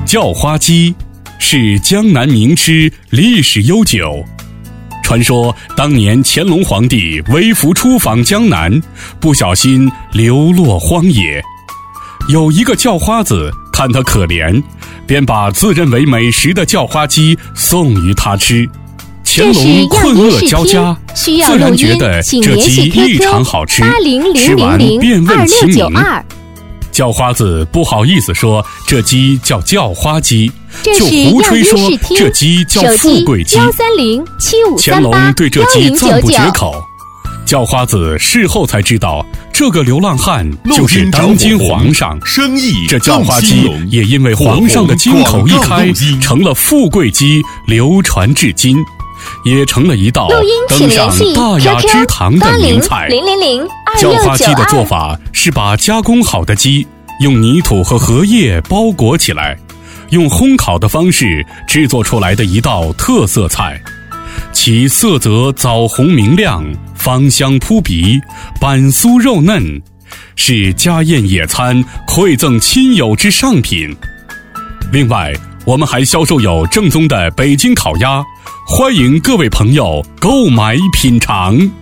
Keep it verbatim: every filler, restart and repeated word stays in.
叫花鸡是江南名吃，历史悠久。传说当年乾隆皇帝微服出访江南，不小心流落荒野，有一个叫花子看他可怜，便把自认为美食的叫花鸡送于他吃。乾隆困饿交加，自然觉得这鸡异常好吃，吃完便问其名。叫花子不好意思说这鸡叫叫花鸡，就胡吹说这鸡叫富贵鸡。乾隆对这鸡赞不绝口。叫花子事后才知道，这个流浪汉就是当今皇上。这叫花鸡也因为皇上的金口一开，成了富贵鸡，流传至今，也成了一道登上大雅之堂的名菜。叫花鸡的做法是把加工好的鸡用泥土和荷叶包裹起来，用烘烤的方式制作出来的一道特色菜，其色泽枣红明亮，芳香扑鼻，板酥肉嫩，是家宴野餐馈赠亲友之上品。另外，我们还销售有正宗的北京烤鸭，欢迎各位朋友购买品尝。